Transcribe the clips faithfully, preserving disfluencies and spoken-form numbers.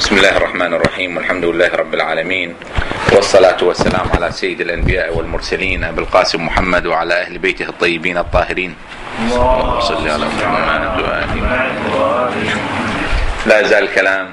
بسم الله الرحمن الرحيم، والحمد لله رب العالمين، والصلاة والسلام على سيد الأنبياء والمرسلين أبي القاسم محمد وعلى أهل بيته الطيبين الطاهرين. اللهم صل على محمد وآله. لا يزال الكلام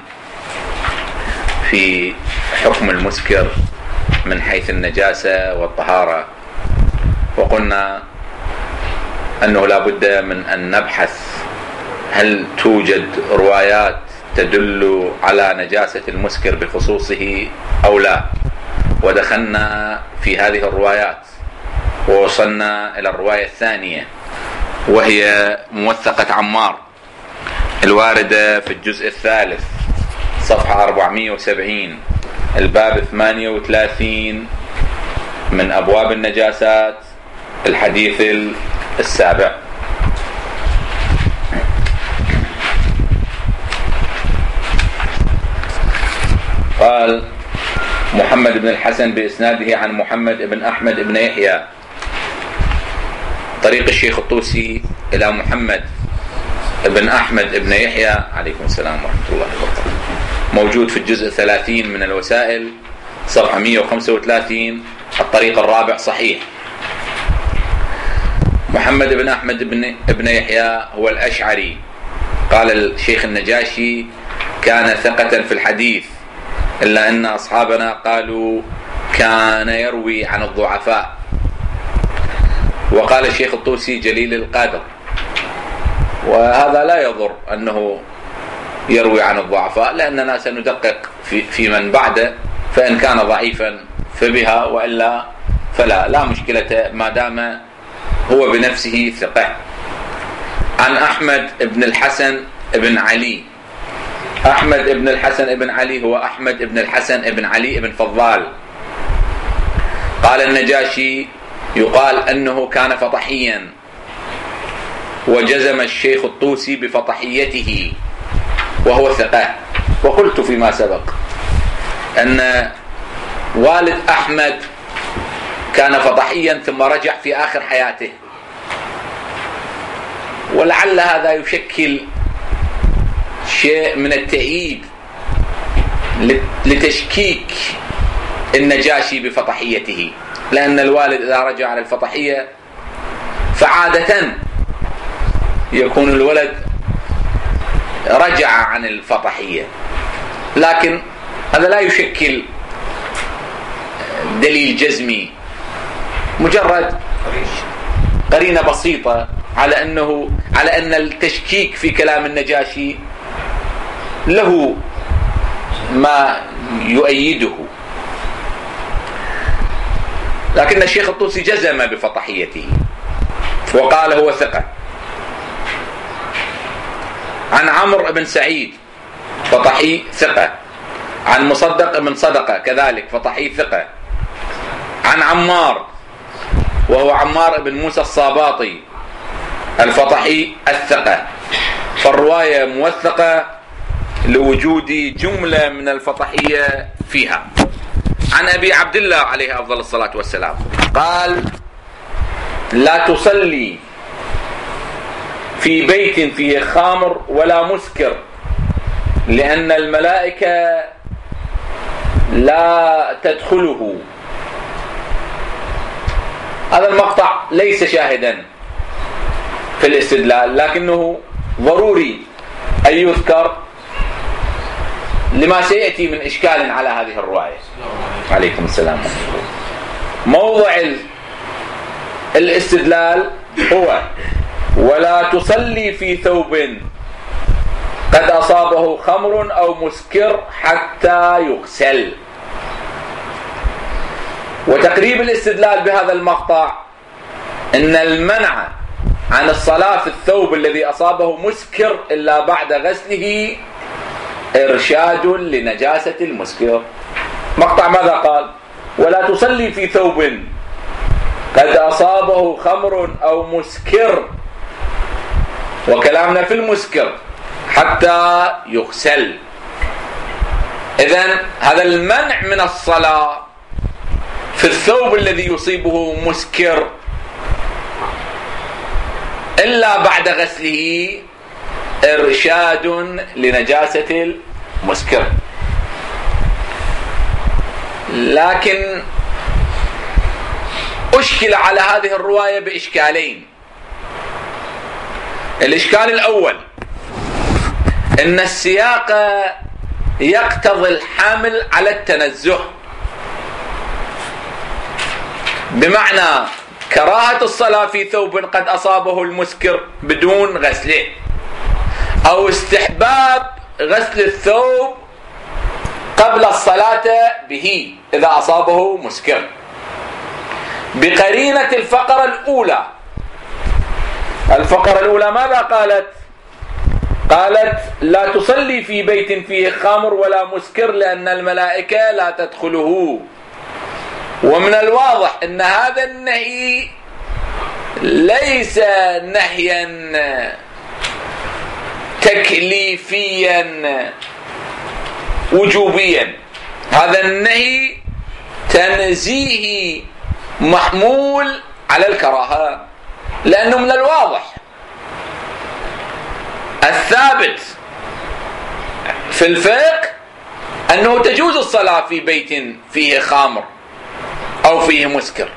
في حكم المسكر من حيث النجاسة والطهارة، وقلنا أنه لا بد من أن نبحث هل توجد روايات تدل على نجاسة المسكر بخصوصه أو لا، ودخلنا في هذه الروايات ووصلنا إلى الرواية الثانية وهي موثقة عمار الواردة في الجزء الثالث صفحة أربعمائة وسبعين الباب ثمانية وثلاثين من أبواب النجاسات الحديث السابع. قال محمد بن الحسن بإسناده عن محمد بن أحمد بن يحيى، طريق الشيخ الطوسي إلى محمد بن أحمد بن يحيى عليكم السلام ورحمة الله وبركاته، موجود في الجزء الثلاثين من الوسائل صفحة مئة وخمسة وثلاثين، الطريق الرابع صحيح. محمد بن أحمد بن يحيى هو الأشعري، قال الشيخ النجاشي كان ثقة في الحديث، إلا أن أصحابنا قالوا كان يروي عن الضعفاء. وقال الشيخ الطوسي جليل القدر، وهذا لا يضر أنه يروي عن الضعفاء، لأننا سندقق في, في من بعده، فإن كان ضعيفا فبها، وإلا فلا لا مشكلة ما دام هو بنفسه ثقة. عن أحمد بن الحسن بن علي، أحمد بن الحسن بن علي هو أحمد بن الحسن بن علي بن فضال. قال النجاشي يقال أنه كان فطحيا، وجزم الشيخ الطوسي بفطحيته وهو ثقة. وقلت فيما سبق أن والد أحمد كان فطحيا ثم رجع في آخر حياته، ولعل هذا يشكل شيء من التأييد لتشكيك النجاشي بفطحيته، لأن الوالد إذا رجع على الفطحية فعادة يكون الولد رجع عن الفطحية، لكن هذا لا يشكل دليل جزمي، مجرد قرينة بسيطة على أنه على أن التشكيك في كلام النجاشي له ما يؤيده. لكن الشيخ الطوسي جزم بفطحيته وقال هو ثقة. عن عمرو بن سعيد فطحي ثقة. عن مصدق بن صدقة كذلك فطحي ثقة. عن عمار وهو عمار بن موسى الصاباطي الفطحي الثقة، فالرواية موثقة لوجود جملة من الفطحية فيها. عن أبي عبد الله عليه أفضل الصلاة والسلام قال لا تصلي في بيت فيه خمر ولا مسكر، لأن الملائكة لا تدخله. هذا المقطع ليس شاهدا في الاستدلال، لكنه ضروري أن يذكر لما سيأتي من إشكال على هذه الرواية. عليكم السلام. موضع الاستدلال هو ولا تصلي في ثوب قد أصابه خمر أو مسكر حتى يغسل. وتقريب الاستدلال بهذا المقطع إن المنع عن الصلاة في الثوب الذي أصابه مسكر إلا بعد غسله إرشاد لنجاسة المسكر. مقطع ماذا قال؟ ولا تصلي في ثوب قد أصابه خمر أو مسكر، وكلامنا في المسكر حتى يغسل. إذن هذا المنع من الصلاة في الثوب الذي يصيبه مسكر إلا بعد غسله إرشاد لنجاسة المسكر. لكن أشكل على هذه الرواية بإشكالين. الإشكال الأول أن السياق يقتضي الحمل على التنزه، بمعنى كراهة الصلاة في ثوب قد أصابه المسكر بدون غسله، أو استحباب غسل الثوب قبل الصلاة به إذا أصابه مسكر، بقرينة الفقرة الأولى. الفقرة الأولى ماذا قالت؟ قالت لا تصلي في بيت فيه خمر ولا مسكر لأن الملائكة لا تدخله. ومن الواضح أن هذا النهي ليس نهيا تكليفيا وجوبيا، هذا النهي تنزيهي محمول على الكراهة، لأنه من الواضح الثابت في الفقه أنه تجوز الصلاة في بيت فيه خمر أو فيه مسكر،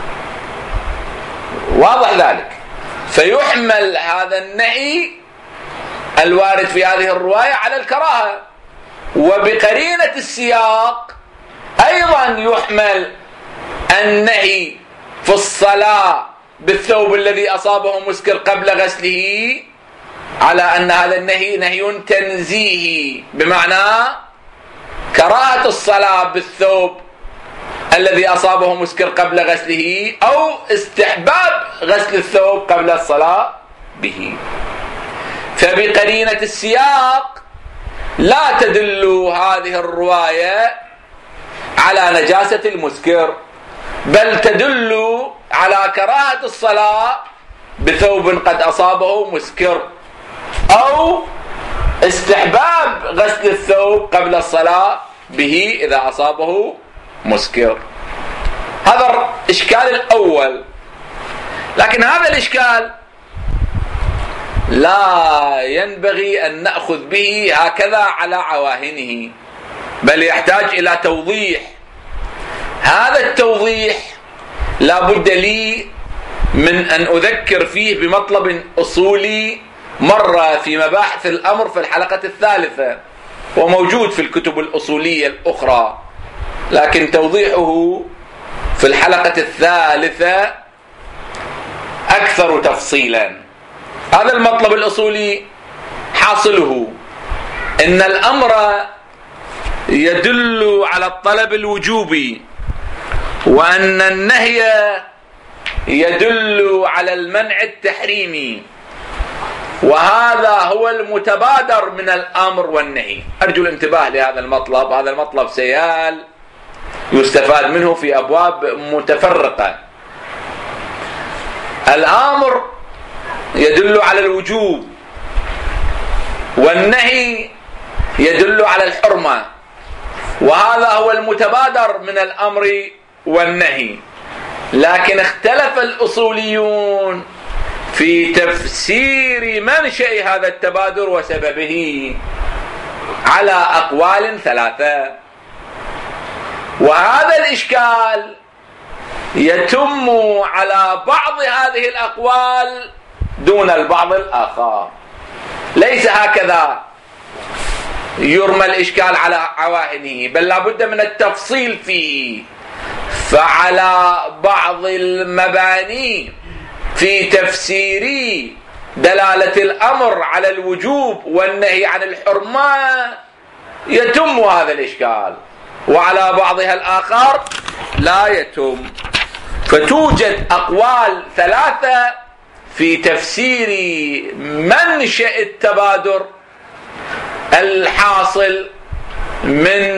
واضح ذلك، فيحمل هذا النهي الوارد في هذه الرواية على الكراهة. وبقرينة السياق أيضا يحمل النهي في الصلاة بالثوب الذي أصابه مسكر قبل غسله على أن هذا النهي نهي تنزيهي، بمعنى كراهة الصلاة بالثوب الذي أصابه مسكر قبل غسله، أو استحباب غسل الثوب قبل الصلاة به. فبقرينة السياق لا تدل هذه الرواية على نجاسة المسكر، بل تدل على كراهة الصلاة بثوب قد أصابه مسكر، أو استحباب غسل الثوب قبل الصلاة به إذا أصابه مسكر. هذا الإشكال الأول. لكن هذا الإشكال لا ينبغي أن نأخذ به هكذا على عواهنه، بل يحتاج إلى توضيح. هذا التوضيح لا بد لي من أن أذكر فيه بمطلب أصولي مر في مباحث الأمر في الحلقة الثالثة، وموجود في الكتب الأصولية الأخرى، لكن توضيحه في الحلقة الثالثة أكثر تفصيلا. هذا المطلب الأصولي حاصله إن الأمر يدل على الطلب الوجوبي، وأن النهي يدل على المنع التحريمي، وهذا هو المتبادر من الأمر والنهي. أرجو الانتباه لهذا المطلب. هذا المطلب سيال يستفاد منه في أبواب متفرقة. الأمر يدل على الوجوب، والنهي يدل على الحرمة، وهذا هو المتبادر من الأمر والنهي. لكن اختلف الأصوليون في تفسير منشأ هذا التبادر وسببه على أقوال ثلاثة، وهذا الإشكال يتم على بعض هذه الأقوال دون البعض الآخر. ليس هكذا يرمى الإشكال على عواهنه، بل لا بد من التفصيل فيه. فعلى بعض المباني في تفسير دلالة الأمر على الوجوب والنهي عن الحرمة يتم هذا الإشكال، وعلى بعضها الآخر لا يتم. فتوجد أقوال ثلاثة في تفسير منشأ التبادر الحاصل من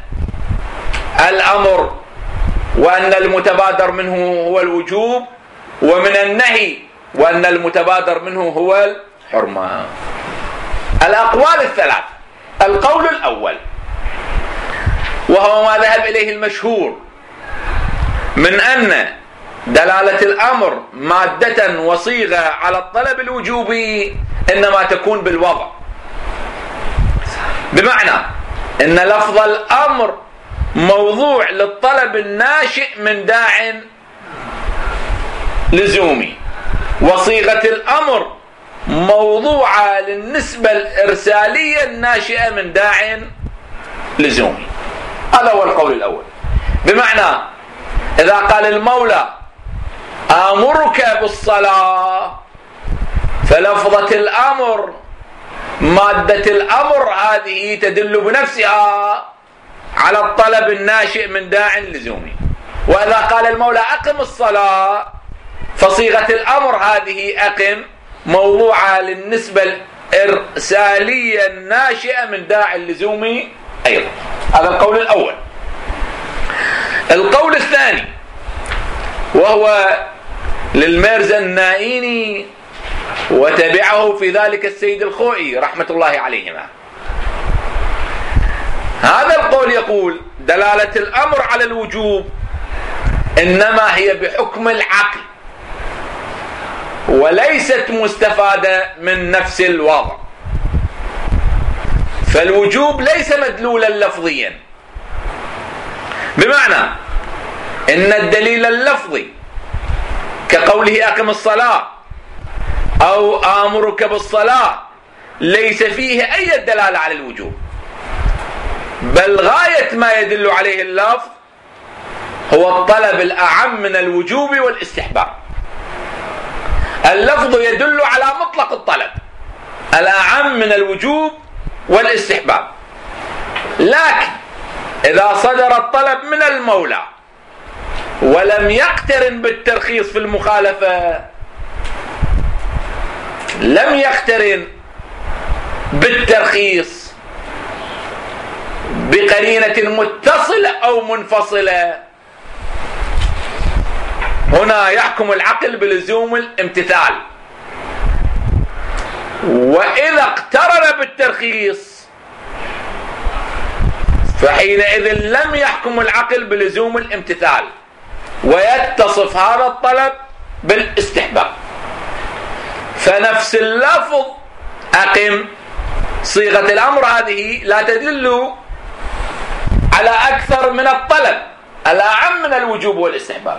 الأمر، وأن المتبادر منه هو الوجوب، ومن النهي وأن المتبادر منه هو الحرمة. الأقوال الثلاث: القول الأول وهو ما ذهب إليه المشهور من أن دلالة الأمر مادة وصيغة على الطلب الوجوبي إنما تكون بالوضع، بمعنى أن لفظ الأمر موضوع للطلب الناشئ من داع لزومي، وصيغة الأمر موضوعة للنسبة الإرسالية الناشئة من داع لزومي. هذا هو القول الأول. بمعنى إذا قال المولى آمرك بالصلاة، فلفظة الأمر مادة الأمر هذه تدل بنفسها على الطلب الناشئ من داع لزومي. وإذا قال المولى أقم الصلاة، فصيغة الأمر هذه أقم موضوعة للنسبة الإرسالية الناشئة من داع لزومي أيضا. هذا القول الأول. القول الثاني وهو للميرزا النائيني، وتبعه في ذلك السيد الخوئي رحمة الله عليهما. هذا القول يقول دلالة الأمر على الوجوب إنما هي بحكم العقل، وليست مستفادة من نفس الوضع، فالوجوب ليس مدلولا لفظيا. بمعنى إن الدليل اللفظي كقوله أقم الصلاة أو آمرك بالصلاة ليس فيه أي دلالة على الوجوب، بل غاية ما يدل عليه اللفظ هو الطلب الأعم من الوجوب والاستحباب. اللفظ يدل على مطلق الطلب الأعم من الوجوب والاستحباب، لكن إذا صدر الطلب من المولى ولم يقترن بالترخيص في المخالفة، لم يقترن بالترخيص بقرينة متصلة أو منفصلة، هنا يحكم العقل بلزوم الامتثال. وإذا اقترن بالترخيص فحينئذ لم يحكم العقل بلزوم الامتثال، ويتصف هذا الطلب بالاستحباب. فنفس اللفظ أقم صيغة الأمر هذه لا تدل على أكثر من الطلب الأعم من الوجوب والاستحباب،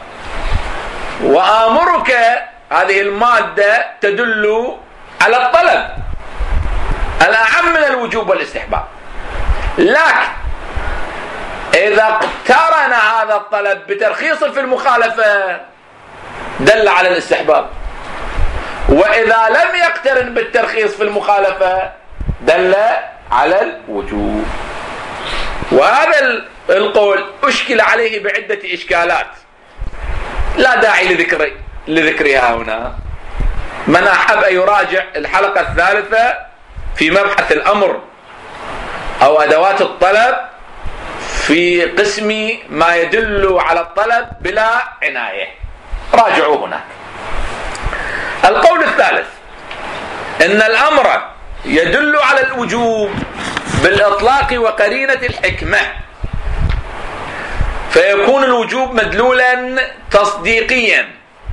وآمرك هذه المادة تدل على الطلب الأعم من الوجوب والاستحباب، لكن إذا اقترن هذا الطلب بترخيص في المخالفة دل على الاستحباب، وإذا لم يقترن بالترخيص في المخالفة دل على الوجوب. وهذا القول أشكل عليه بعدة إشكالات لا داعي لذكر لذكرها هنا. من أحب أن يراجع الحلقة الثالثة في مبحث الأمر أو أدوات الطلب في قسم ما يدل على الطلب بلا عناية، راجعوا هناك. القول الثالث إن الأمر يدل على الوجوب بالإطلاق وقرينة الحكمة، فيكون الوجوب مدلولا تصديقيا.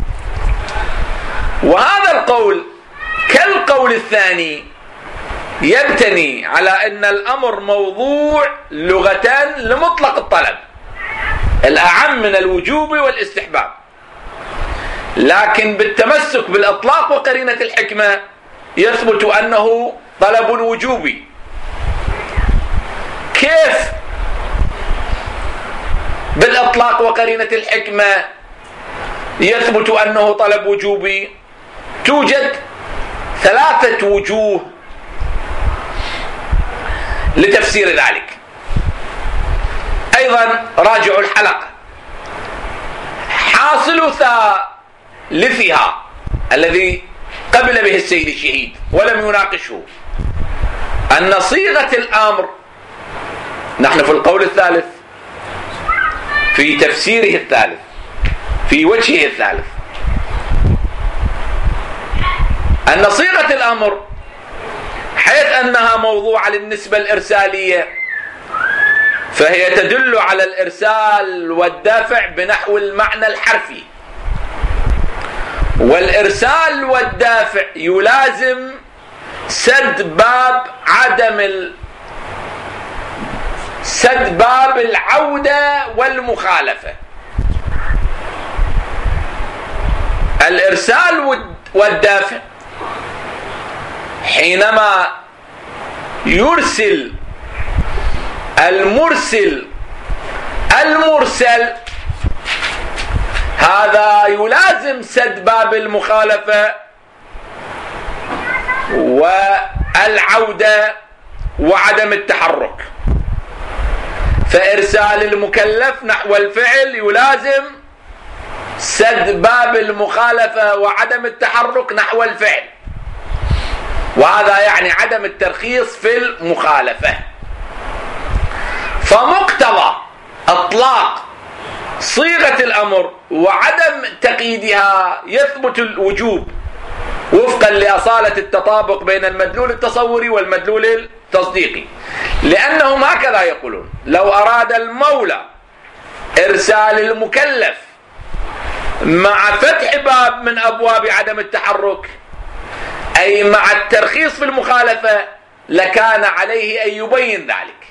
وهذا القول كالقول الثاني يبتني على أن الأمر موضوع لغتان لمطلق الطلب الأعم من الوجوب والاستحباب، لكن بالتمسك بالإطلاق وقرينة الحكمة يثبت أنه طلب وجوبي. كيف بالإطلاق وقرينة الحكمة يثبت أنه طلب وجوبي؟ توجد ثلاثة وجوه لتفسير ذلك. أيضا راجعوا الحلقة. حاصل ثالثها الذي قبل به السيد الشهيد ولم يناقشه أن صيغة الأمر، نحن في القول الثالث في تفسيره الثالث في وجهه الثالث، أن صيغة الأمر حيث أنها موضوعة للنسبة الإرسالية فهي تدل على الإرسال والدافع بنحو المعنى الحرفي، والإرسال والدافع يلازم سد باب عدم سد باب العودة والمخالفة. الإرسال والدفع حينما يرسل المرسل المرسل هذا يلازم سد باب المخالفة والعودة وعدم التحرك. فإرسال المكلف نحو الفعل يلازم سد باب المخالفة وعدم التحرك نحو الفعل، وهذا يعني عدم الترخيص في المخالفة. فمقتضى اطلاق صيغة الامر وعدم تقييدها يثبت الوجوب وفقا لأصالة التطابق بين المدلول التصوري والمدلول التصديقي، لأنهم هكذا يقولون: لو أراد المولى إرسال المكلف مع فتح باب من أبواب عدم التحرك، أي مع الترخيص في المخالفة، لكان عليه أن يبين ذلك.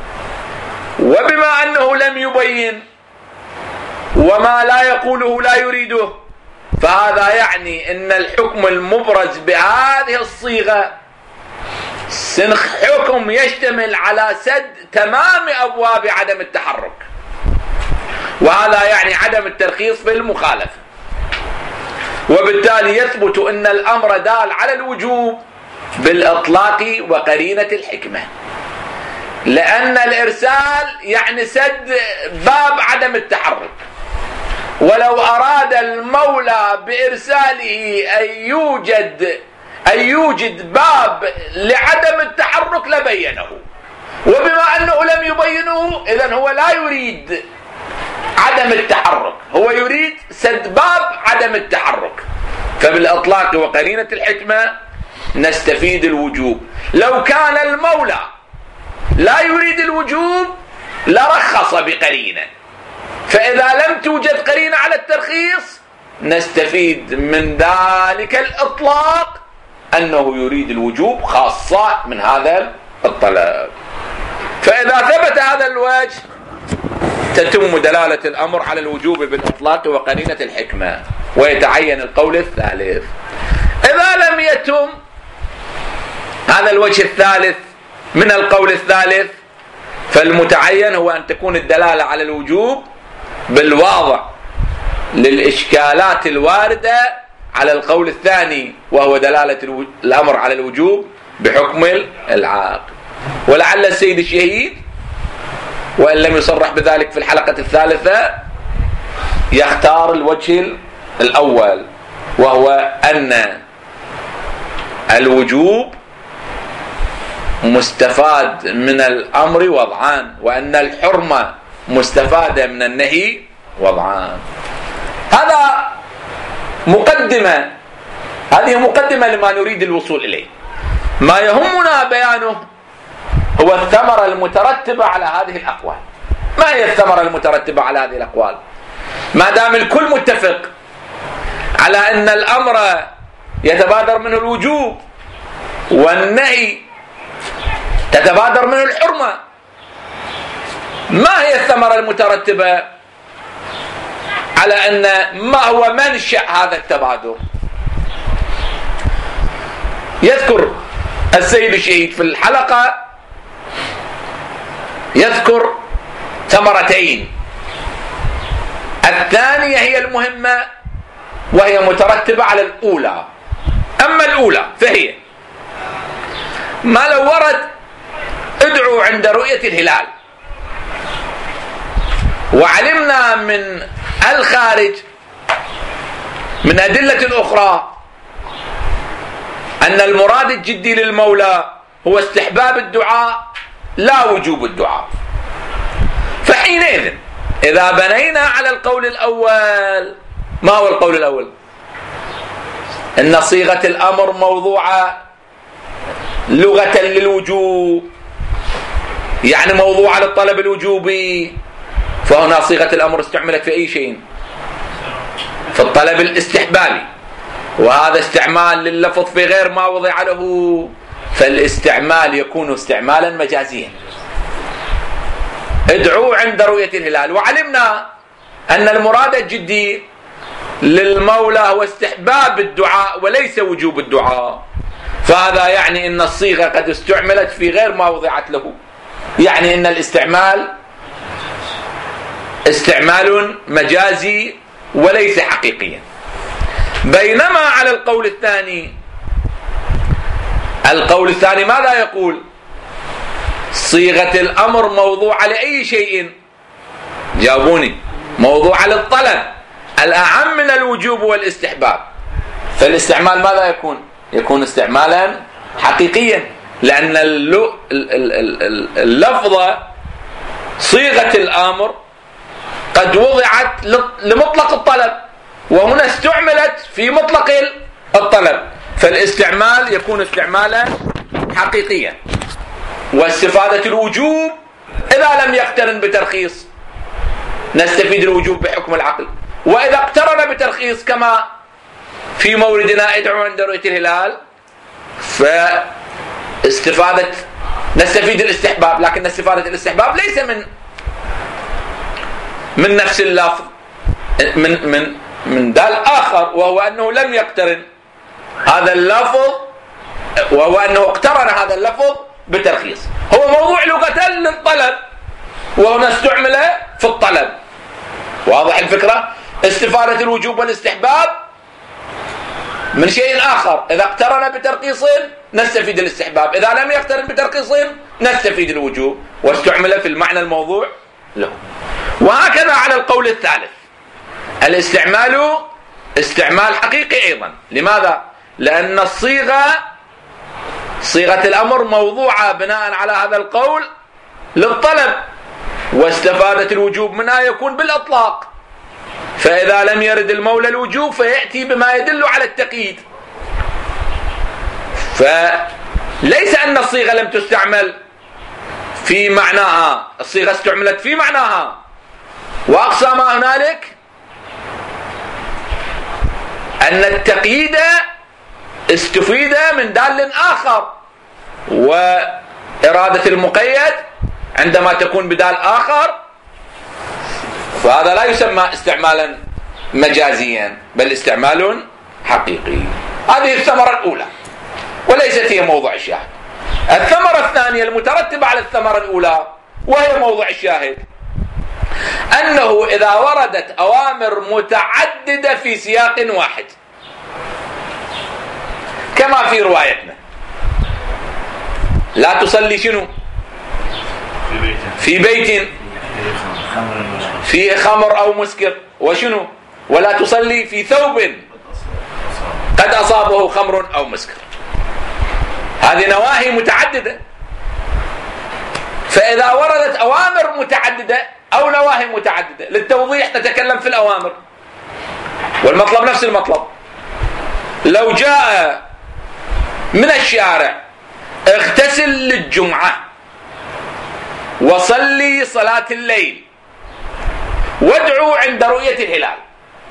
وبما أنه لم يبين وما لا يقوله لا يريده، فهذا يعني أن الحكم المبرز بهذه الصيغة سنخ حكم يشتمل على سد تمام أبواب عدم التحرك، وهذا يعني عدم الترخيص في المخالفة. وبالتالي يثبت أن الأمر دال على الوجوب بالإطلاق وقرينة الحكمة، لأن الإرسال يعني سد باب عدم التحرك. ولو أراد المولى بإرساله أن يوجد أن يوجد باب لعدم التحرك لبينه، وبما أنه لم يبينه إذن هو لا يريد عدم التحرك، هو يريد سد باب عدم التحرك. فبالإطلاق وقرينة الحكمة نستفيد الوجوب. لو كان المولى لا يريد الوجوب لرخص بقرينة، فإذا لم توجد قرينة على الترخيص نستفيد من ذلك الإطلاق أنه يريد الوجوب خاصة من هذا الطلب. فإذا ثبت هذا الوجه تتم دلالة الأمر على الوجوب بالإطلاق وقرينة الحكمة، ويتعين القول الثالث. إذا لم يتم هذا الوجه الثالث من القول الثالث، فالمتعين هو أن تكون الدلالة على الوجوب بالواضع للإشكالات الواردة على القول الثاني، وهو دلالة الأمر على الوجوب بحكم العاقل. ولعل السيد الشهيد وإن لم يصرح بذلك في الحلقة الثالثة يختار الوجه الأول، وهو أن الوجوب مستفاد من الأمر وضعان، وأن الحرمة مستفادة من النهي وضعان. هذا مقدمة، هذه مقدمة لما نريد الوصول إليه. ما يهمنا بيانه هو الثمرة المترتبة على هذه الأقوال. ما هي الثمرة المترتبة على هذه الأقوال؟ ما دام الكل متفق على أن الأمر يتبادر منه الوجوب والنهي تتبادر منه الحرمة، ما هي الثمرة المترتبة على أن ما هو منشأ هذا التبادر؟ يذكر السيد الشهيد في الحلقة يذكر ثمرتين. الثانية هي المهمة وهي مترتبة على الأولى. أما الأولى فهي ما لو ورد ادعوا عند رؤية الهلال، وعلمنا من الخارج من أدلة أخرى أن المراد الجدي للمولى هو استحباب الدعاء لا وجوب الدعاء، فحينئذ إذا بنينا على القول الأول، ما هو القول الأول؟ أن صيغة الأمر موضوعة لغة للوجوب، يعني موضوعة للطلب الوجوبي. فهنا صيغة الأمر استعملت في أي شيء؟ في الطلب الاستحبابي، وهذا استعمال لللفظ في غير ما وضع له، فالاستعمال يكون استعمالا مجازيا. ادعوا عند رؤية الهلال، وعلمنا أن المراد الجدي للمولى هو استحباب الدعاء وليس وجوب الدعاء، فهذا يعني أن الصيغة قد استعملت في غير ما وضعت له، يعني أن الاستعمال استعمال مجازي وليس حقيقيا. بينما على القول الثاني، القول الثاني ماذا يقول؟ صيغة الأمر موضوعة لأي شيء؟ جاوبوني. موضوعة للطلب الأعم من الوجوب والاستحباب، فالاستعمال ماذا يكون؟ يكون استعمالا حقيقيا، لأن اللفظة صيغة الأمر قد وضعت لمطلق الطلب، وهنا استعملت في مطلق الطلب، فالاستعمال يكون استعمالا حقيقيا. واستفادة الوجوب إذا لم يقترن بترخيص نستفيد الوجوب بحكم العقل، وإذا اقترن بترخيص كما في موردنا ادعوا عند رؤية الهلال فاستفادة نستفيد الاستحباب، لكن استفادة الاستحباب ليس من من نفس اللفظ، من من من دال آخر، وهو أنه لم يقترن هذا اللفظ، وهو أنه اقترن هذا اللفظ بترخيص. هو موضوع لغة للطلب، وهنا استعمل في الطلب. واضح الفكرة؟ استفادة الوجوب والاستحباب من شيء آخر، إذا اقترن بترخيص نستفيد الاستحباب، إذا لم يقترن بترخيص نستفيد الوجوب، واستعمل في المعنى الموضوع له. وهكذا على القول الثالث، الاستعمال استعمال حقيقي أيضا. لماذا؟ لأن الصيغة صيغة الأمر موضوعة بناء على هذا القول للطلب، واستفادة الوجوب منها يكون بالإطلاق، فإذا لم يرد المولى الوجوب فيأتي بما يدل على التقييد. فليس أن الصيغة لم تستعمل في معناها، الصيغة استعملت في معناها، وأقصى ما هنالك أن التقييد استفيد من دال آخر، وإرادة المقيد عندما تكون بدال آخر فهذا لا يسمى استعمالا مجازيا بل استعمال حقيقي. هذه الثمرة الأولى وليست هي موضوع الشاهد. الثمرة الثانية المترتبة على الثمرة الأولى وهي موضوع الشاهد، أنه إذا وردت أوامر متعددة في سياق واحد كما في روايتنا لا تصلي شنو في بيت فيه خمر أو مسكر، وشنو ولا تصلي في ثوب قد أصابه خمر أو مسكر، هذه نواهي متعددة. فإذا وردت أوامر متعددة أو نواهي متعددة للتوضيح نتكلم في الأوامر، والمطلب نفس المطلب. لو جاء من الشارع اغتسل للجمعة وصلي صلاة الليل وادعوا عند رؤية الهلال،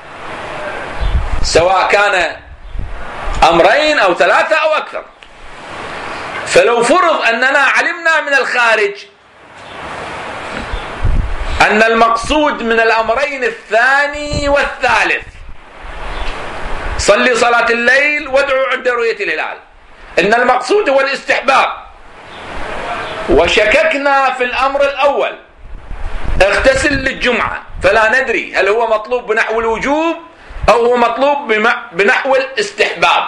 سواء كان أمرين أو ثلاثة أو أكثر، فلو فرض أننا علمنا من الخارج أن المقصود من الأمرين الثاني والثالث صلي صلاة الليل وادعوا عند رؤية الهلال، إن المقصود هو الاستحباب، وشككنا في الأمر الأول اغتسل للجمعة، فلا ندري هل هو مطلوب بنحو الوجوب أو هو مطلوب بنحو الاستحباب.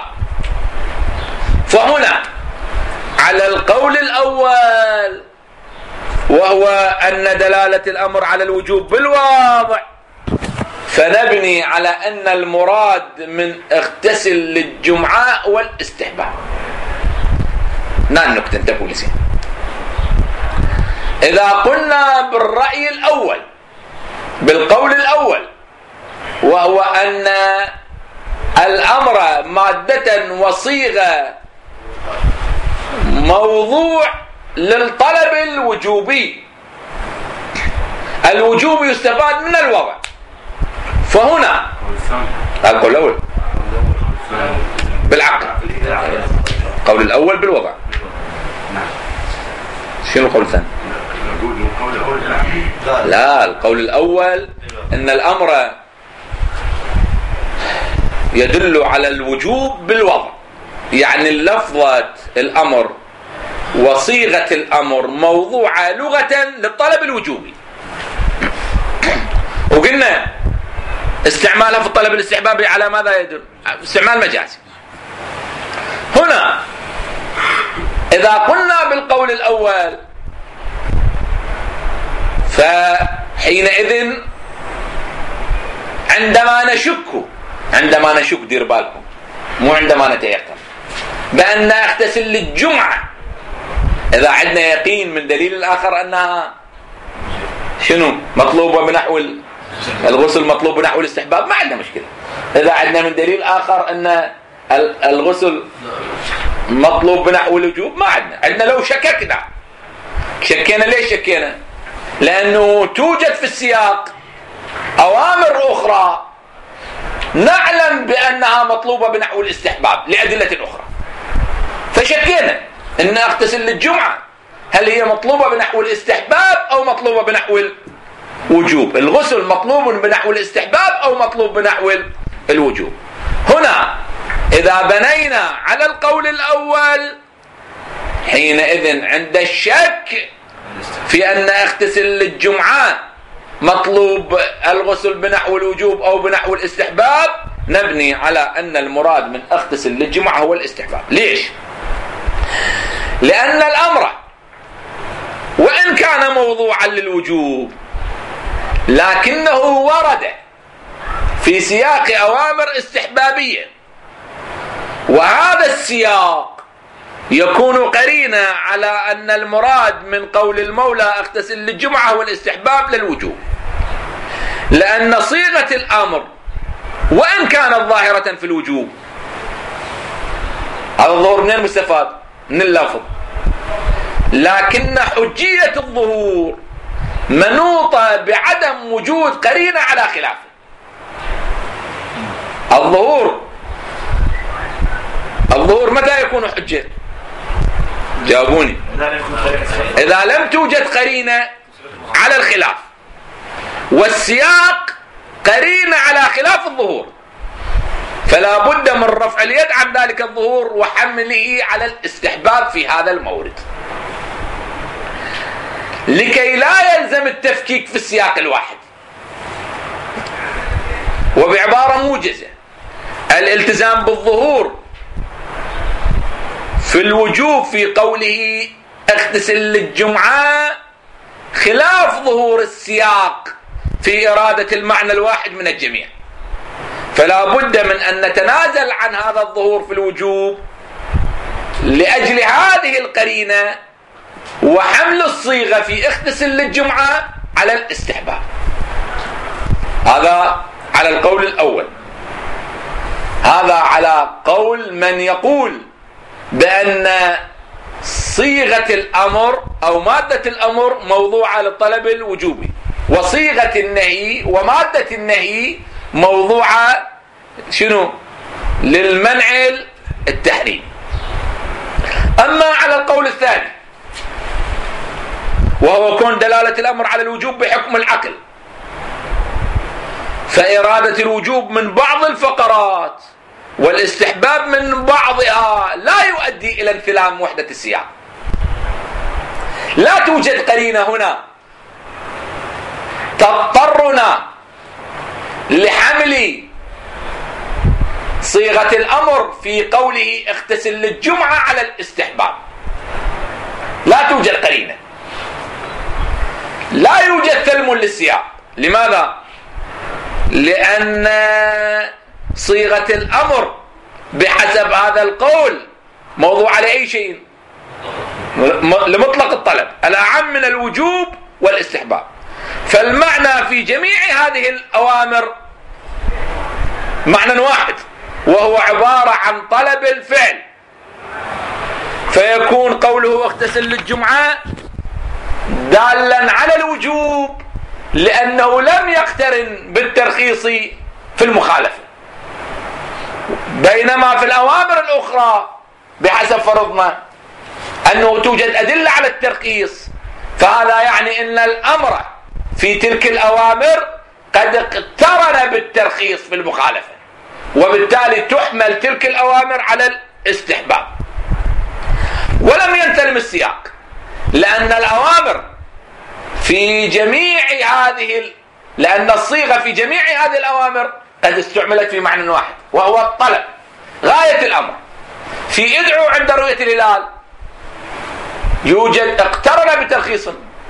فهنا على القول الأول وهو أن دلالة الأمر على الوجوب بالواضع، فنبني على أن المراد من اغتسل للجمعة والاستحباب. نان نكتة انتبهوا لسين. إذا قلنا بالرأي الأول بالقول الأول وهو أن الأمر مادة وصيغة موضوع للطلب الوجوبي، الوجوب يستفاد من الوضع، فهنا القول الأول بالعقل، القول الأول بالوضع. شنو القول الثاني؟ لا، القول الأول أن الأمر يدل على الوجوب بالوضع، يعني لفظة الأمر وصيغة الأمر موضوعة لغة للطلب الوجوبي، وقلنا استعمالها في الطلب الاستحبابي على ماذا يدل؟ استعمال مجازي. هنا إذا قلنا بالقول الأول فحينئذ عندما نشك عندما نشك دير بالكم، مو عندما نتيقن بأن اغتسل للجمعة، إذا عندنا يقين من دليل الآخر أنها شنو مطلوبة بنحو الغسل مطلوب بنحو الاستحباب، ما عندنا مشكلة. إذا عندنا من دليل آخر أن الغسل مطلوب بنحو الوجوب، ما عندنا. عندنا لو شككنا شكينا. ليش شكينا؟ لأنه توجد في السياق أوامر أخرى نعلم بأنها مطلوبة بنحو الاستحباب لأدلة أخرى، فشكينا أن أغتسل للجمعة هل هي مطلوبة بنحو الاستحباب أو مطلوبة بنحو الوجوب؟ الغسل مطلوب بنحو الاستحباب أو مطلوب بنحو الوجوب؟ هنا إذا بنينا على القول الأول حينئذ عند الشك في أن أغتسل للجمعة مطلوب الغسل بنحو الوجوب أو بنحو الاستحباب، نبني على أن المراد من أغتسل للجمعة هو الاستحباب. ليش؟ لأن الأمر وإن كان موضوعا للوجوب لكنه ورد في سياق أوامر استحبابية، وهذا السياق يكون قرينة على أن المراد من قول المولى اغتسل للجمعة والاستحباب للوجوب، لأن صيغة الأمر وإن كانت ظاهرة في الوجوب، هذا الظهور من المستفاد من اللفظ، لكن حجية الظهور منوطة بعدم وجود قرينة على خلافه. الظهور الظهور متى يكون حجة؟ جاوبوني. إذا لم توجد قرينة على الخلاف، والسياق قرينة على خلاف الظهور، فلا بد من رفع اليد عن ذلك الظهور وحمله على الاستحباب في هذا المورد، لكي لا يلزم التفكيك في السياق الواحد. وبعبارة موجزة، الالتزام بالظهور في الوجوب في قوله اغتسل للجمعة خلاف ظهور السياق في إرادة المعنى الواحد من الجميع، فلا بد من أن نتنازل عن هذا الظهور في الوجوب لأجل هذه القرينة وحمل الصيغة في اغتسل للجمعة على الاستحباب. هذا على القول الأول. هذا على قول من يقول بأن صيغة الأمر أو مادة الأمر موضوعة للطلب الوجوبي، وصيغة النهي ومادة النهي موضوعة شنو؟ للمنع التحريم. أما على القول الثاني وهو كون دلالة الأمر على الوجوب بحكم العقل، فإرادة الوجوب من بعض الفقرات والاستحباب من بعضها لا يؤدي إلى انثلام وحدة السياق. لا توجد قرينة هنا تضطرنا لحمل صيغة الأمر في قوله اغتسل للجمعة على الاستحباب، لا توجد قرينة، لا يوجد ثلم للسياق. لماذا؟ لأن صيغة الأمر بحسب هذا القول موضوع على أي شيء؟ لمطلق الطلب الأعم من الوجوب والاستحباب، فالمعنى في جميع هذه الأوامر معنى واحد، وهو عبارة عن طلب الفعل، فيكون قوله اغتسل للجمعة دالا على الوجوب لأنه لم يقترن بالترخيص في المخالفة، بينما في الأوامر الأخرى بحسب فرضنا أنه توجد أدلة على الترخيص، فهذا يعني أن الأمر في تلك الأوامر قد اقترن بالترخيص في المخالفة، وبالتالي تحمل تلك الأوامر على الاستحباب. ولم ينتلم السياق، لأن الأوامر في جميع هذه ال... لأن الصيغة في جميع هذه الأوامر قد استعملت في معنى واحد، وهو الطلب، غاية الأمر. في ادعوا عند رؤية الهلال يوجد اقترن بترخيص،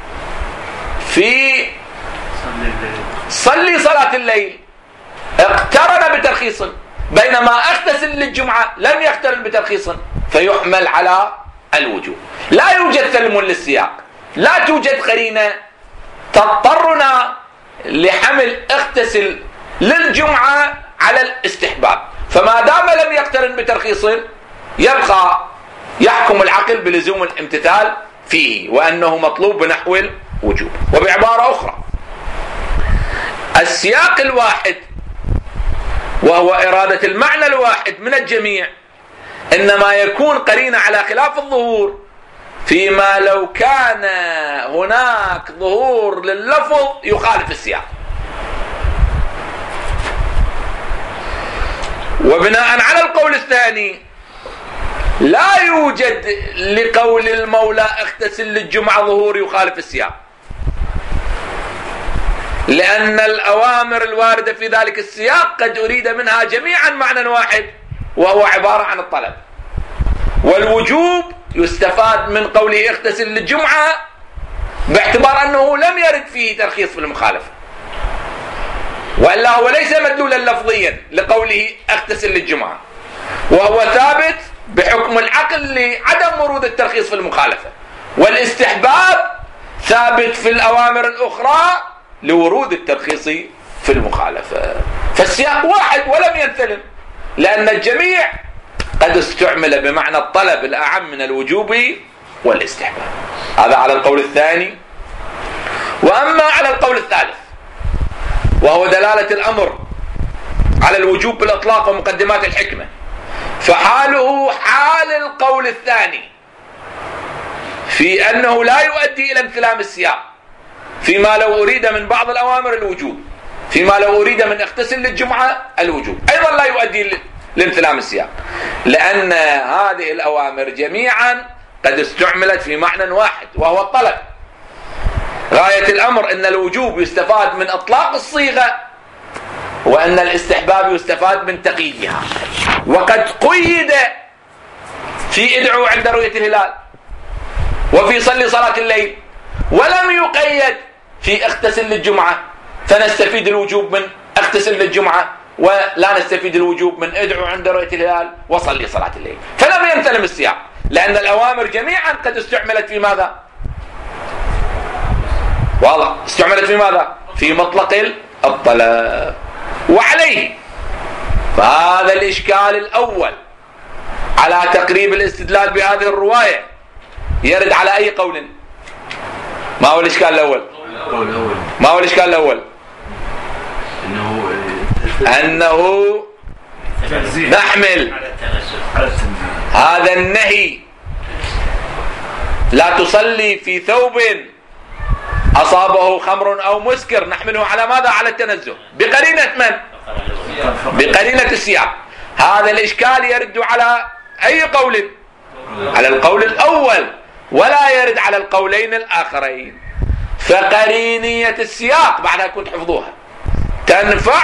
في صلي صلاة الليل اقترن بترخيص، بينما اغتسل للجمعة لم يقترن بترخيص، فيحمل على الوجوب. لا يوجد ثلم للسياق، لا توجد قرينة تضطرنا لحمل اغتسل للجمعة على الاستحباب، فما دام لم يقترن بترخيص يبقى يحكم العقل بلزوم الامتثال فيه، وأنه مطلوب بنحو الوجوب. وبعبارة أخرى، السياق الواحد وهو إرادة المعنى الواحد من الجميع إنما يكون قرينة على خلاف الظهور فيما لو كان هناك ظهور لللفظ يخالف السياق. وبناء على القول الثاني لا يوجد لقول المولى اغتسل للجمعة ظهور يخالف السياق، لأن الأوامر الواردة في ذلك السياق قد أريد منها جميعا معنى واحد وهو عبارة عن الطلب. والوجوب يستفاد من قوله اغتسل للجمعة باعتبار أنه لم يرد فيه ترخيص في المخالفة، وإلا هو ليس مدلولا لفظيا لقوله اغتسل للجمعة، وهو ثابت بحكم العقل لعدم ورود الترخيص في المخالفة، والاستحباب ثابت في الأوامر الأخرى لورود الترخيص في المخالفة. فالسياق واحد ولم ينثلم، لأن الجميع قد استعمل بمعنى الطلب الأعم من الوجوب والاستحباب. هذا على القول الثاني. وأما على القول الثالث وهو دلالة الأمر على الوجوب بالإطلاق ومقدمات الحكمة، فحاله حال القول الثاني في أنه لا يؤدي إلى انثلام السياق، فيما لو أريد من بعض الأوامر الوجوب، فيما لو أريد من اغتسل للجمعة الوجوب، أيضا لا يؤدي لانثلام السياق، لأن هذه الأوامر جميعا قد استعملت في معنى واحد وهو الطلب. غاية الأمر أن الوجوب يستفاد من إطلاق الصيغة، وأن الاستحباب يستفاد من تقييدها. وقد قيد في ادعوا عند رؤية الهلال وفي صلي صلاة الليل، ولم يقيد في اغتسل للجمعة، فنستفيد الوجوب من اغتسل للجمعة، ولا نستفيد الوجوب من ادعوا عند رؤية الهلال وصلي صلاة الليل. فلم ينثلم السياق، لأن الأوامر جميعا قد استعملت في ماذا؟ واضح، استعملت في ماذا؟ في مطلق الطلب. وعليه فهذا الإشكال الأول على تقريب الاستدلال بهذه الرواية يرد على أي قول؟ ما هو الإشكال الأول؟ ما هو الإشكال الأول؟ أنه نحمل هذا النهي لا تصلي في ثوب أصابه خمر أو مسكر، نحمله على ماذا؟ على التنزه بقرينة من؟ بقرينة السياق. هذا الإشكال يرد على أي قول؟ على القول الأول، ولا يرد على القولين الآخرين. فقرينية السياق بعدها كنت حفظوها تنفع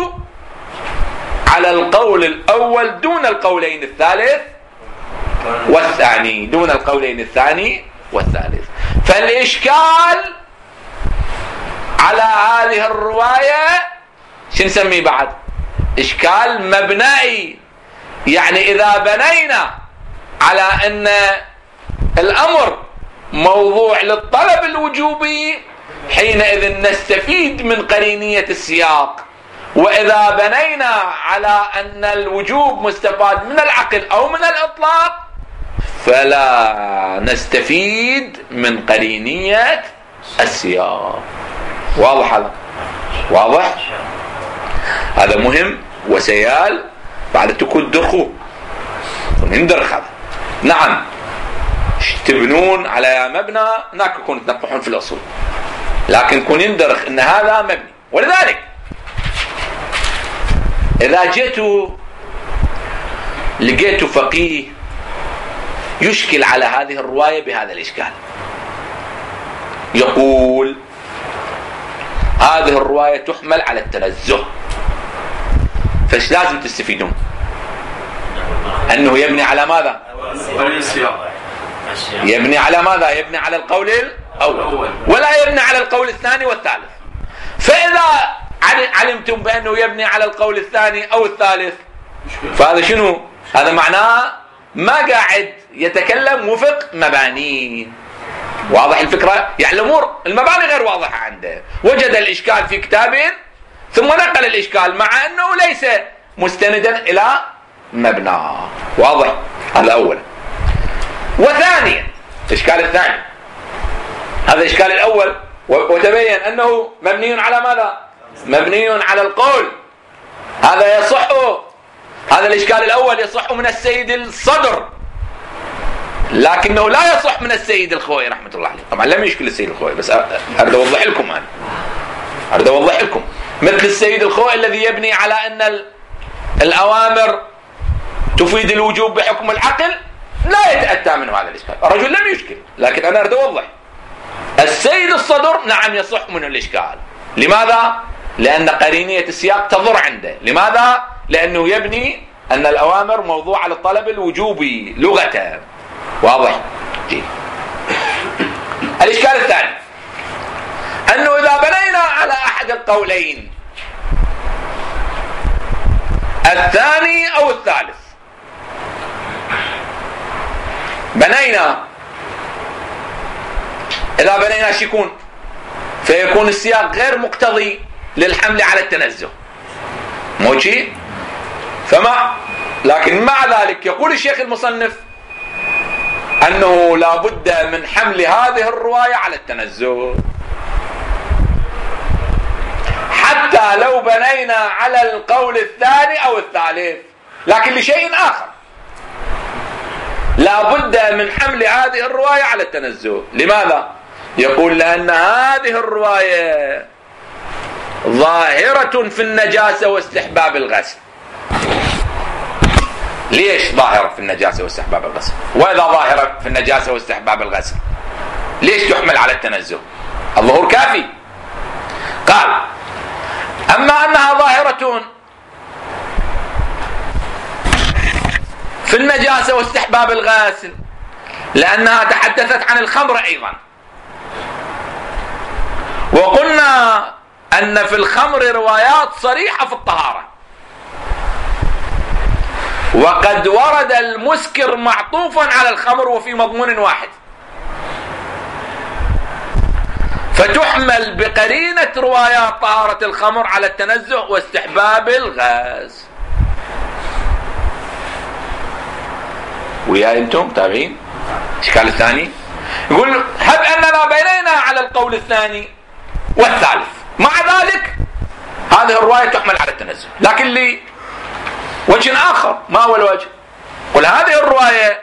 على القول الأول دون القولين الثالث والثاني، دون القولين الثاني والثالث. فالإشكال على هذه الرواية شو نسميه بعد؟ إشكال مبنائي. يعني إذا بنينا على أن الأمر موضوع للطلب الوجوبي حينئذ نستفيد من قرينية السياق، وإذا بنينا على أن الوجوب مستفاد من العقل أو من الإطلاق فلا نستفيد من قرينية السياق. واضح هذا؟ واضح؟ هذا مهم وسيال بعد تكون درخوه ندرخ هذا. نعم تبنون على مبنى هناك يكون تنقحون في الأصول. لكن يكون يندرخ ان هذا مبني. ولذلك اذا جئتوا لقيتوا فقيه يشكل على هذه الرواية بهذا الإشكال، يقول هذه الرواية تحمل على التنزه، فايش لازم تستفيدون؟ أنه يبني على ماذا؟ يبني على ماذا؟ يبني على القول الأول ولا يبني على القول الثاني والثالث. فإذا علمتم بأنه يبني على القول الثاني أو الثالث فهذا شنو؟ هذا معناه ما قاعد يتكلم وفق مباني. واضح الفكرة؟ يعني الأمور المباني غير واضحة عنده، وجد الإشكال في كتاب ثم نقل الإشكال مع أنه ليس مستندا إلى مبنى. واضح؟ هذا أولا. وثانيا الإشكال الثاني، هذا الإشكال الأول وتبين أنه مبني على ماذا؟ مبني على القول. هذا يصح، هذا الإشكال الأول يصح من السيد الصدر، لكنه لا يصح من السيد الخوئي رحمة الله عليه. طبعا لم يشكل السيد الخوئي، بس أريد أوضح لكم أنا أريد أوضح لكم مثل السيد الخوئي الذي يبني على أن الأوامر تفيد الوجوب بحكم العقل، لا يتأتى منه هذا الإشكال. الرجل لم يشكل، لكن أنا أريد أوضح السيد الصدر نعم يصح منه الإشكال. لماذا؟ لأن قرينية السياق تضر عنده. لماذا؟ لأنه يبني أن الأوامر موضوع على الطلب الوجوبي لغة. واضح؟ جيد. الإشكال الثاني أنه إذا بنينا على أحد القولين الثاني أو الثالث، بنينا إذا بنينا شيكون فيكون السياق غير مقتضي للحمل على التنزه، مو شيء؟ فمع لكن مع ذلك يقول الشيخ المصنف أنه لا بد من حمل هذه الرواية على التنزه، حتى لو بنينا على القول الثاني أو الثالث، لكن لشيء آخر لا بد من حمل هذه الرواية على التنزه. لماذا؟ يقول لأن هذه الرواية ظاهرة في النجاسة واستحباب الغسل. ليش ظاهرة في النجاسة واستحباب الغسل؟ وإذا ظاهرة في النجاسة واستحباب الغسل ليش تحمل على التنزه؟ الظهور كافي. قال أما أنها ظاهرة في النجاسة واستحباب الغسل لأنها تحدثت عن الخمر أيضا، وقلنا أن في الخمر روايات صريحة في الطهارة، وقد ورد المسكر معطوفا على الخمر وفي مضمون واحد، فتحمل بقرينة روايات طهارة الخمر على التنزه واستحباب الغاز. ويا انتم تابعين؟ الاشكال الثاني يقول هب اننا بنينا على القول الثاني والثالث، مع ذلك هذه الرواية تحمل على التنزه، لكن لي وجه آخر. ما هو الوجه؟ قل هذه الرواية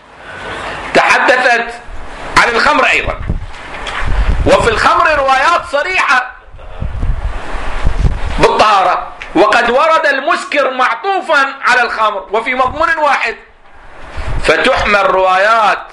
تحدثت عن الخمر أيضا، وفي الخمر روايات صريحة بالطهارة، وقد ورد المسكر معطوفا على الخمر وفي مضمون واحد، فتحمل روايات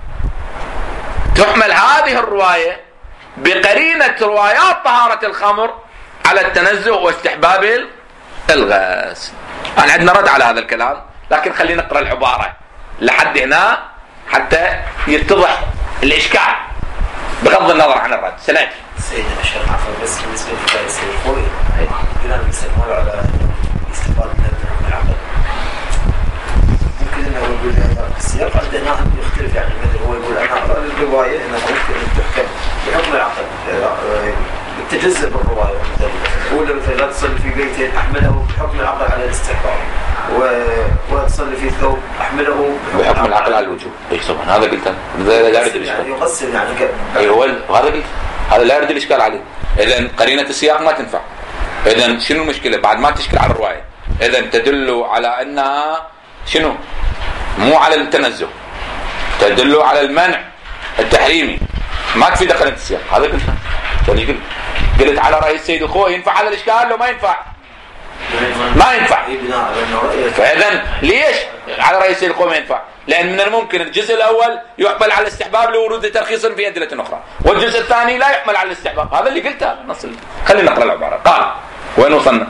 تحمل هذه الرواية بقرينة روايات طهارة الخمر على التنزه واستحباب الغسل. أنا عندنا رد على هذا الكلام، لكن خلينا نقرأ العبارة لحد هنا حتى يتضح الإشكال بغض النظر عن الرد. سلام سيد الشيخ عفوا، بس بالنسبة للرواية السيد الخوئي كلام يستمر على الاستفادة من العقل، ممكن انه يقول هذا السياق عندنا يختلف، يعني مثل هو يقول انا اقرا الروايه انها ممكن ان تحكم بحكم العقل بالتجزء بالروايه، مثلا يقول مثلا لا تصلي في بيت احمله بحكم العقل على الاستحباب، وتصلي في ثوب احمله بحكم العقل على الوجوب. ايش طبعا هذا قلت انا لا يرد الاشكال، يقسم يعني اي هو وهذا قلت هذا لا يرد الاشكال عليه. اذا قرينه السياق ما تنفع. اذا شنو المشكله بعد ما تشكل على الروايه؟ اذا تدل على انها شنو؟ مو على التنزه، تدل على المنع التحريمي، ما تفيد قرينه السياق. هذا قلت قلت قلت على رأي السيد الخوي ينفع هذا الإشكال لو ما ينفع؟ ما ينفع. فإذن ليش على رأي السيد الخوي ما ينفع؟ لأن من الممكن الجزء الأول يحمل على الاستحباب لورود ترخيص في أدلة أخرى، والجزء الثاني لا يحمل على الاستحباب. هذا اللي قلته نص. خلينا نقرأ العبارة. قال وين وصلنا؟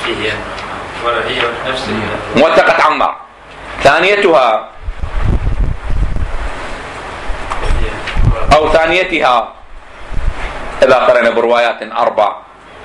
موثقة عمار ثانيتها أو ثانيتها إذا قرأنا بروايات أربع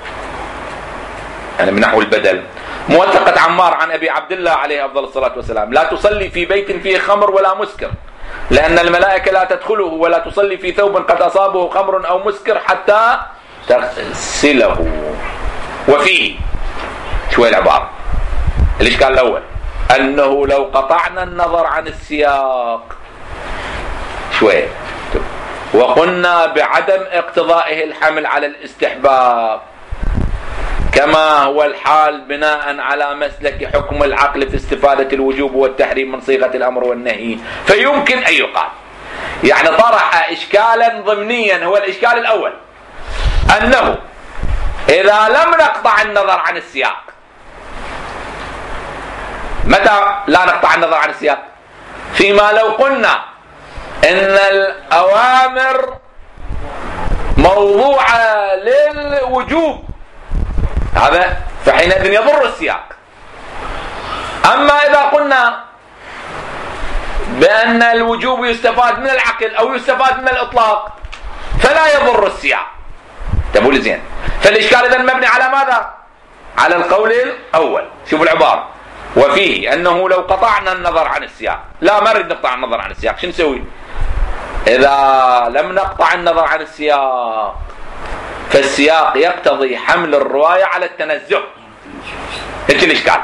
يعني من نحو البدل. موثقة عمار عن أبي عبد الله عليه أفضل الصلاة والسلام: لا تصلي في بيت فيه خمر ولا مسكر، لأن الملائكة لا تدخله، ولا تصلي في ثوب قد أصابه خمر أو مسكر حتى تغسله. وفيه شوي العبارة. الإشكال الأول أنه لو قطعنا النظر عن السياق شوي وقلنا بعدم اقتضائه الحمل على الاستحباب كما هو الحال بناء على مسلك حكم العقل في استفادة الوجوب والتحريم من صيغة الأمر والنهي، فيمكن أن يقال يعني طرح إشكالا ضمنيا. هو الإشكال الأول أنه إذا لم نقطع النظر عن السياق، متى لا نقطع النظر عن السياق؟ فيما لو قلنا إن الأوامر موضوعة للوجوب، هذا فحينئذ يضر السياق. أما إذا قلنا بأن الوجوب يستفاد من العقل أو يستفاد من الإطلاق فلا يضر السياق. تقول زين، فالإشكال إذن مبني على ماذا؟ على القول الأول. شوفوا العبارة: وفيه أنه لو قطعنا النظر عن السياق. لا ما نريد نقطع النظر عن السياق. شو نسوي إذا لم نقطع النظر عن السياق؟ فالسياق يقتضي حمل الرواية على التنزه. ايش الإشكال؟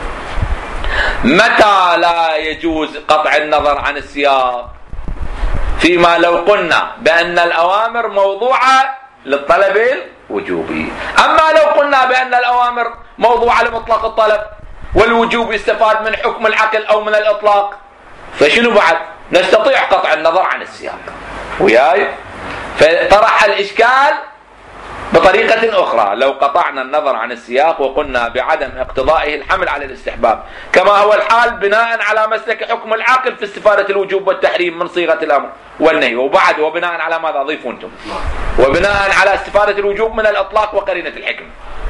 متى لا يجوز قطع النظر عن السياق؟ فيما لو قلنا بأن الأوامر موضوعة للطلب الوجوبي. أما لو قلنا بأن الأوامر موضوعة لمطلق الطلب والوجوب يستفاد من حكم العقل أو من الإطلاق، فشنو بعد؟ نستطيع قطع النظر عن السياق. وياي؟ فطرح الإشكال بطريقة أخرى: لو قطعنا النظر عن السياق وقلنا بعدم اقتضائه الحمل على الاستحباب كما هو الحال بناء على مسلك حكم العاقل في استفادة الوجوب والتحريم من صيغة الأمر والنهي، وبعد وبناء على ماذا؟ ضيفوا انتم. وبناء على استفادة الوجوب من الإطلاق وقرينة الحكم.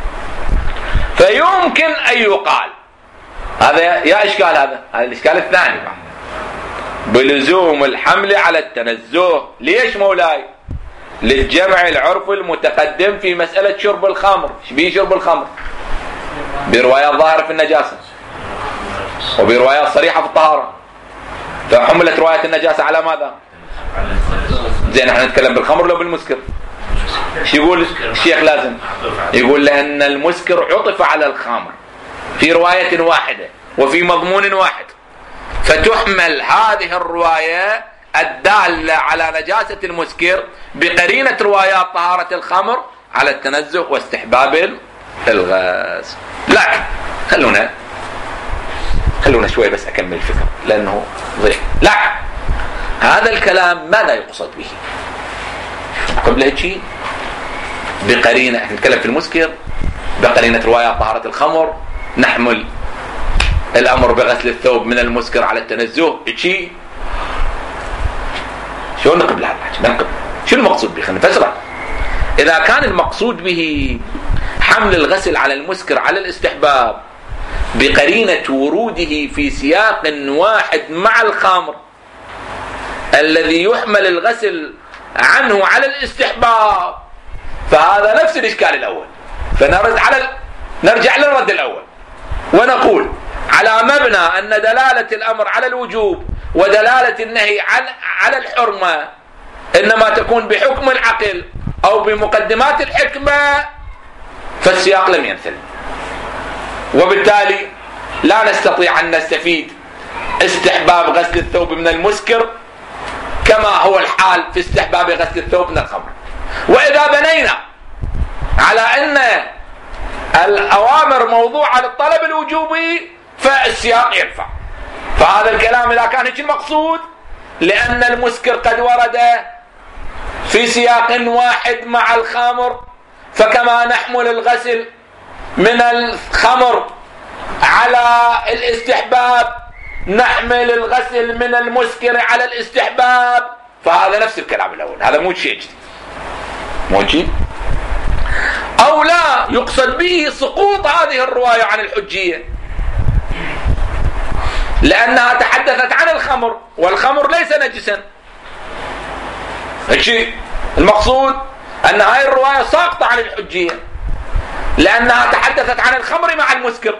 فيمكن أن يقال هذا يا إشكال، هذا هذا الإشكال الثاني بلزوم الحمل على التنزه. ليش مولاي؟ للجمع العرف المتقدم في مسألة شرب الخمر. شبيه شرب الخمر؟ بروايات ظاهرة في النجاسة وبروايات صريحة في الطهارة. فحملت رواية النجاسة على ماذا؟ زين احنا نتكلم بالخمر لو بالمسكر؟ شو يقول الشيخ لازم؟ يقول لأن المسكر عطف على الخمر في رواية واحدة وفي مضمون واحد، فتحمل هذه الرواية الدالة على نجاسة المسكر بقرينة روايات طهارة الخمر على التنزه واستحباب الغاز. لكن خلونا خلونا شوي بس أكمل الفكرة لأنه ضيق. لا، هذا الكلام ماذا يقصد به؟ قبل هيك بقرينة نتكلم في المسكر بقرينة روايات طهارة الخمر، نحمل الأمر بغسل الثوب من المسكر على التنزه. شيء شو نقبل هذا؟ نقبل شو المقصود به؟ خلينا نفسره. إذا كان المقصود به حمل الغسل على المسكر على الاستحباب بقرينة وروده في سياق واحد مع الخمر الذي يحمل الغسل عنه على الاستحباب، فهذا نفس الإشكال الأول. فنرد على ال... نرجع للرد الأول ونقول على مبنى أن دلالة الأمر على الوجوب ودلالة النهي على على الحرمة إنما تكون بحكم العقل أو بمقدمات الحكمة، فالسياق لم يمثل، وبالتالي لا نستطيع أن نستفيد استحباب غسل الثوب من المسكر كما هو الحال في استحباب غسل الثوب من الخمر. وإذا بنينا على أن الأوامر موضوعة للطلب الوجوبي فالسياق ينفع. فهذا الكلام إذا كان هيك المقصود، لأن المسكر قد ورد في في سياق واحد مع الخمر، فكما نحمل الغسل من الخمر على الاستحباب نحمل الغسل من المسكر على الاستحباب، فهذا نفس الكلام الأول، هذا مو شيء جديد، مو شيء. أو لا يقصد به سقوط هذه الرواية عن الحجية، لأنها تحدثت عن الخمر والخمر ليس نجسا. الشيء المقصود أن هذه الرواية ساقطة عن الحجية لأنها تحدثت عن الخمر مع المسكر،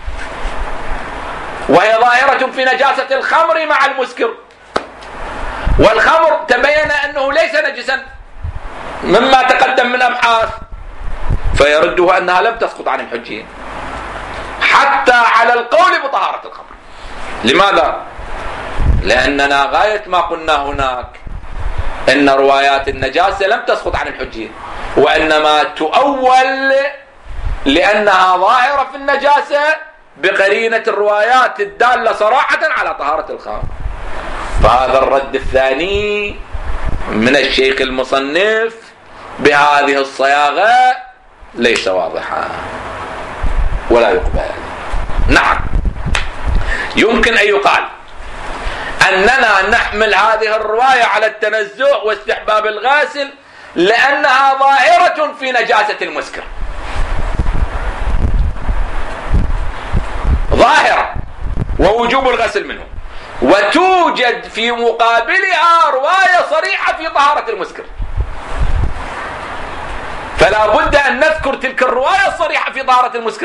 وهي ظاهرة في نجاسة الخمر مع المسكر، والخمر تبين أنه ليس نجسا مما تقدم من أبحاث، فيرده أنها لم تسقط عن الحجية حتى على القول بطهارة الخمر. لماذا؟ لأننا غاية ما قلنا هناك أن روايات النجاسة لم تسقط عن الحجية، وإنما تؤول لأنها ظاهرة في النجاسة بقرينة الروايات الدالة صراحة على طهارة الخمر. فهذا الرد الثاني من الشيخ المصنف بهذه الصياغة ليس واضحا ولا يقبل. نعم، يمكن أن يقال أننا نحمل هذه الرواية على التنزه واستحباب الغاسل لأنها ظاهرة في نجاسة المسكر، ظاهرة ووجوب الغسل منه، وتوجد في مقابلها رواية صريحة في طهارة المسكر، فلا بد أن نذكر تلك الرواية الصريحة في طهارة المسكر،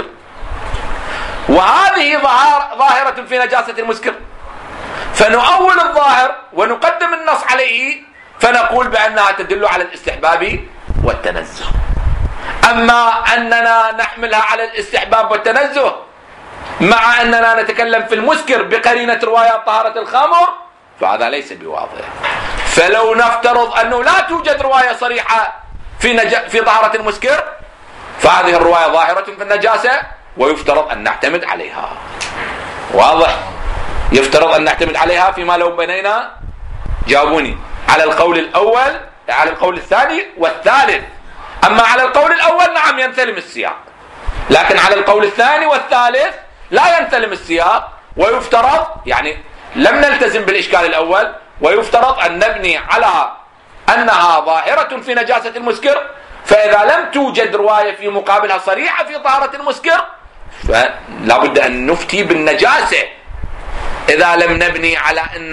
وهذه ظاهرة في نجاسة المسكر، فنؤول الظاهر ونقدم النص عليه، فنقول بأنها تدل على الاستحباب والتنزه. أما أننا نحملها على الاستحباب والتنزه مع أننا نتكلم في المسكر بقرينة رواية طهارة الخمر، فهذا ليس بواضح. فلو نفترض أنه لا توجد رواية صريحة في, نج... في طهارة المسكر، فهذه الرواية ظاهرة في النجاسة ويفترض أن نعتمد عليها. واضح؟ يفترض أن نعتمد عليها فيما لو بنينا، جاوبوني، على القول الأول، على القول الثاني والثالث. أما على القول الأول نعم ينثلم السياق، لكن على القول الثاني والثالث لا ينثلم السياق، ويفترض يعني لم نلتزم بالإشكال الأول، ويفترض أن نبني على أنها ظاهرة في نجاسة المسكر، فإذا لم توجد رواية في مقابلها صريحة في طهارة المسكر فلا بد أن نفتي بالنجاسة إذا لم نبني على أن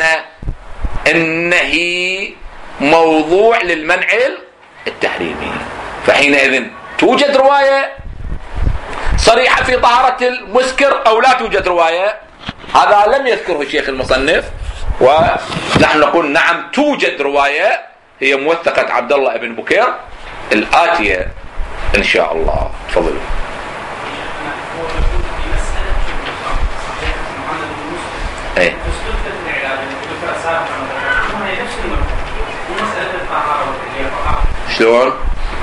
النهي موضوع للمنع التحريمي. فحينئذ توجد رواية صريحة في طهارة المسكر أو لا توجد رواية، هذا لم يذكره الشيخ المصنف، ونحن نقول نعم توجد رواية هي موثقة عبد الله بن بكير الآتية إن شاء الله. تفضلوا. ايه شلون؟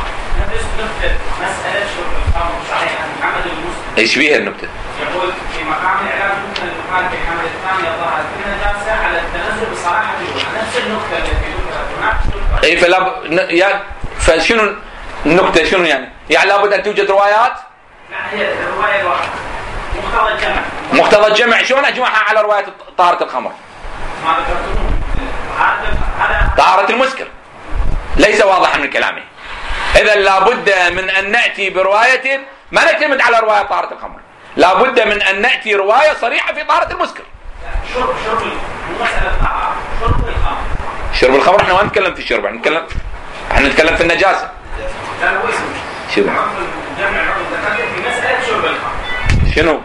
ايش فيها النكتة؟ يقول في مقام العلاج ممكن الدخان في حمل الثانية ظهرت بالنجاسة على التنزل بصراحة الأولى، نفس النكتة التي ذكرت هناك. اي فلا يا فشنو النكتة شنو يعني؟ يعني لابد أن توجد روايات؟ لا هي الرواية واحدة مقتضى الجمع. مقتضى الجمع شلون أجمعها على رواية طهارة الخمر؟ ما ذكرتموه. هذا طهارة المسكر ليس واضحا من كلامه، إذا لابد من أن نأتي برواية ما نعتمد على رواية طهارة الخمر، لابد من أن نأتي رواية صريحة في طهارة المسكر. شرب شرب مسألة طهارة شرب الخمر. شرب الخمر احنا ما نتكلم في الشرب، نتكلم احنا نتكلم في النجاسة. لا هو اسم شنو؟ جمع عقد ذكرت في مسألة شرب الخمر. شنو؟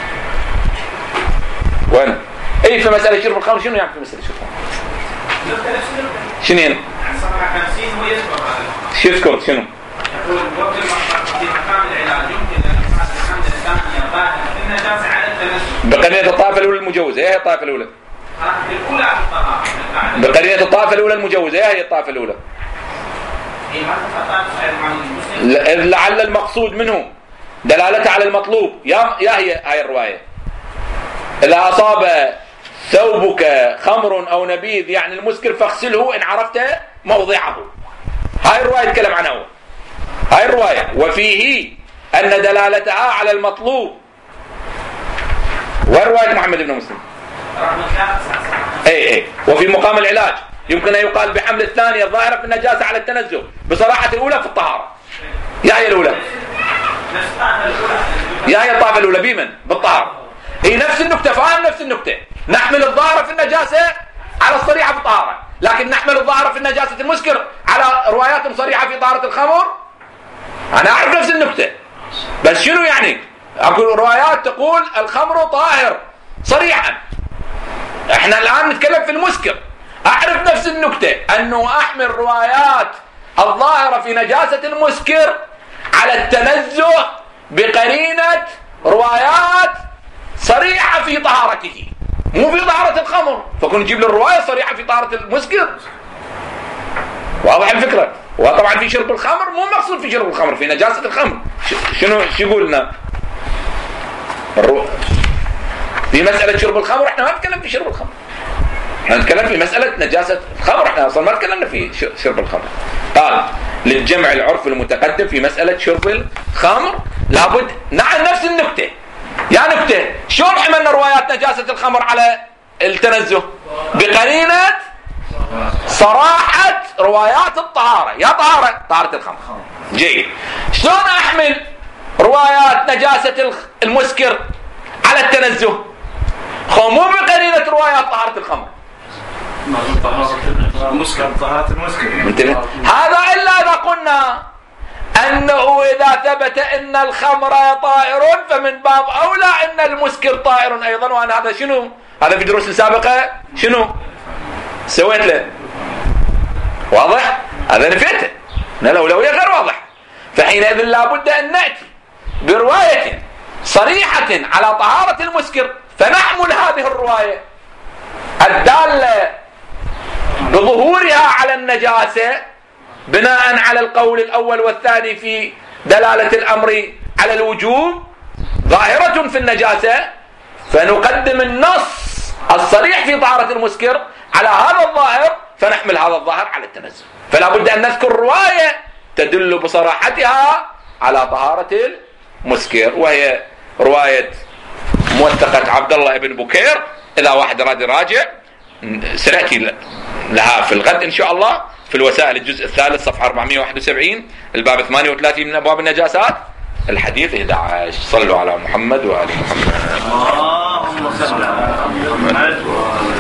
وين؟ اي في مسألة شرب الخمر شنو يعني في مسألة شرب الخمر؟ نكتة نفس النكتة. شنو يعني؟ عن صفحة خمسين هو يذكر هذا. شو يذكر شنو؟ يقول وقت المحقق في مقام العلاج يمكن أن يفعل الحمد الثانية ظاهرة في النجاسة على التنزل. بقرينة الطائفة الأولى المجوزة، ايه هي الطائفة الأولى؟ الأولى على الطهارة. بقرينة الطائفة الأولى المجوزة، ايه هي الطائفة الأولى؟ إيه ما تفضل سؤال عن المسلم. لعل المقصود منه دلالته على المطلوب، يا يا هي هاي الرواية. إذا أصاب ثوبك خمر أو نبيذ يعني المسكر فاغسله إن عرفت موضعه، هاي الرواية يتكلم عنها هو، هاي الرواية. وفيه أن دلالتها على المطلوب. ورواية محمد بن مسلم اي اي. وفي مقام العلاج يمكن أن يقال بحمل الثانية الظاهرة في النجاسة على التنزه بصراحة الأولى في الطهارة. يا هي الأولى يا هي الطائفة الأولى بمن؟ بالطهارة. هي نفس النكتة، فاهم نفس النكتة. نحمل الظاهرة في النجاسة على الصريحة في الطهارة، لكن نحمل الظاهرة في النجاسة المسكر على روايات صريحة في طهارة الخمر. أنا أعرف نفس النكتة، بس شنو يعني؟ أقول روايات تقول الخمر طاهر صريحا، احنا الآن نتكلم في المسكر. أعرف نفس النكتة، أنه أحمل روايات الظاهرة في نجاسة المسكر على التنزه بقرينة روايات صريحة في طهارته، مو في طهارة الخمر. فكن نجيب للرواية صريحة في طهارة المسكر. واضح الفكرة؟ وطبعا في شرب الخمر مو مقصود في شرب الخمر، في نجاسة الخمر. شنو شو يقولنا في مسألة شرب الخمر؟ احنا ما نتكلم في شرب الخمر، احنا نتكلم في مسألة نجاسة الخمر. احنا اصلا ما تكلمنا في شرب الخمر. قال للجمع العرف المتقدم في مسألة شرب الخمر لابد نعم نفس النكتة. يا نكتة شلون حملنا روايات نجاسة الخمر على التنزه؟ بقرينة صراحة روايات الطهارة. يا طهارة طهارة الخمر جيد. شلون أحمل روايات نجاسة المسكر على التنزه؟ خو مو بقرينة روايات طهارة الخمر، المسكر طهارة المسكر. هذا إلا إذا قلنا أنه إذا ثبت أن الخمر طائر فمن باب أولى أن المسكر طائر أيضا. وأنا هذا شنو؟ هذا في دروس السابقة شنو سويت له؟ واضح؟ هذا نفيته، أن الأولوية غير واضح. فحينئذ لابد أن نأتي برواية صريحة على طهارة المسكر، فنحمل هذه الرواية الدالة بظهورها على النجاسة بناء على القول الأول والثاني في دلالة الأمر على الوجوب ظاهرة في النجاسة، فنقدم النص الصريح في طهارة المسكر على هذا الظاهر، فنحمل هذا الظاهر على التنزه. فلا بد أن نذكر رواية تدل بصراحتها على طهارة المسكر، وهي رواية موثقة عبد الله بن بكير. إذا واحد راد يراجع سنأتي لها في الغد إن شاء الله في الوسائل الجزء الثالث صفحة أربعمائة وواحد وسبعين الباب ثمانية وثلاثين من أبواب النجاسات الحديث إحدى عشر. صلوا على محمد وآل محمد.